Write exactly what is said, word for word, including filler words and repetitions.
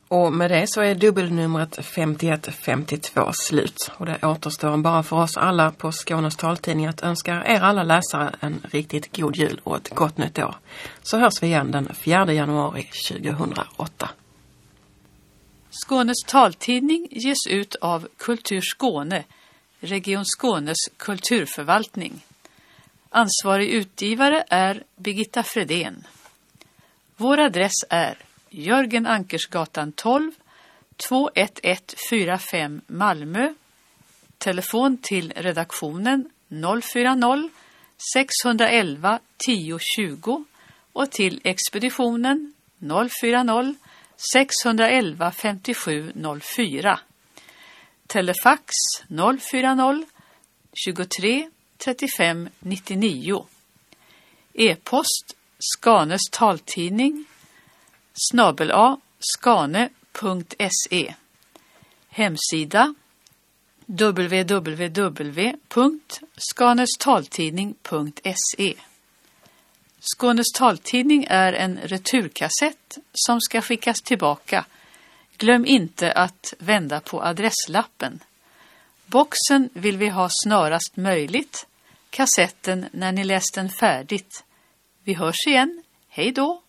Och med det så är dubbelnumret femtioett femtiotvå slut. Och det återstår bara för oss alla på Skånes taltidning att önska er alla läsare en riktigt god jul och ett gott nytt år. Så hörs vi igen den fjärde januari tjugohundraåtta. Skånes taltidning ges ut av Kultur Skåne, Region Skånes kulturförvaltning. Ansvarig utgivare är Birgitta Fredén. Vår adress är Jörgen Ankersgatan tolv, två ett ett fyra fem Malmö. Telefon till redaktionen noll fyra noll sex ett ett tio tjugo och till expeditionen noll fyra noll sex ett ett fem sju noll fyra. Telefax noll fyra noll tjugotre trettiofem nittionio. E-post Skanes taltidning snabel a skane punkt se. Hemsida w w w punkt skanestaltidning punkt se. Skånes taltidning är en returkassett som ska skickas tillbaka. Glöm inte att vända på adresslappen. Boxen vill vi ha snarast möjligt. Kassetten när ni läst den färdigt. Vi hörs igen. Hej då!